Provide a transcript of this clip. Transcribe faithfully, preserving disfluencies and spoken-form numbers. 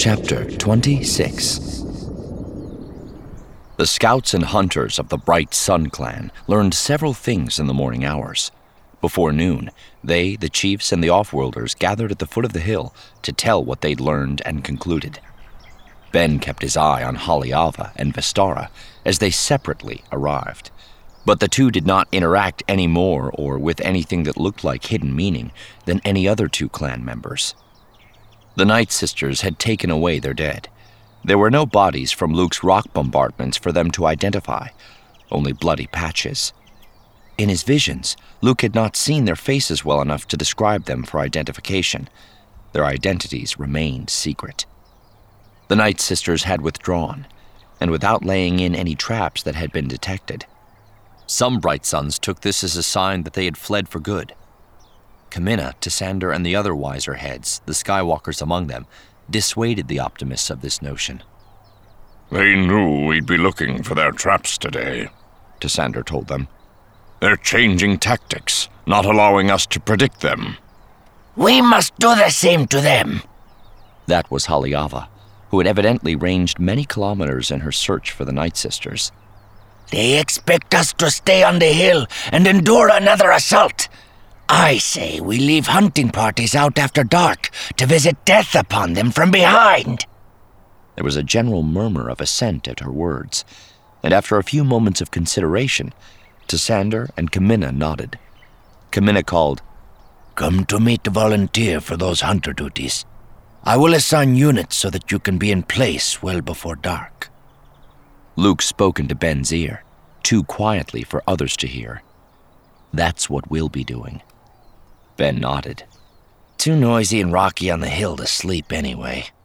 Chapter twenty-six. The scouts and hunters of the Bright Sun Clan learned several things in the morning hours. Before noon, they, the chiefs, and the Offworlders gathered at the foot of the hill to tell what they'd learned and concluded. Ben kept his eye on Haliava and Vestara as they separately arrived, but the two did not interact any more or with anything that looked like hidden meaning than any other two clan members. The Night Sisters had taken away their dead. There were no bodies from Luke's rock bombardments for them to identify, only bloody patches. In his visions, Luke had not seen their faces well enough to describe them for identification. Their identities remained secret. The Night Sisters had withdrawn, and without laying in any traps that had been detected. Some Bright Suns took this as a sign that they had fled for good. Kamina, Tissander, and the other wiser heads, the Skywalkers among them, dissuaded the optimists of this notion. They knew we'd be looking for their traps today, Tissander told them. They're changing tactics, not allowing us to predict them. We must do the same to them. That was Haliava, who had evidently ranged many kilometers in her search for the Night Sisters. They expect us to stay on the hill and endure another assault. I say we leave hunting parties out after dark to visit death upon them from behind. There was a general murmur of assent at her words, and after a few moments of consideration, Tissander and Kamina nodded. Kamina called, Come to meet the volunteer for those hunter duties. I will assign units so that you can be in place well before dark. Luke spoke into Ben's ear, too quietly for others to hear. That's what we'll be doing. Ben nodded. Too noisy and rocky on the hill to sleep anyway.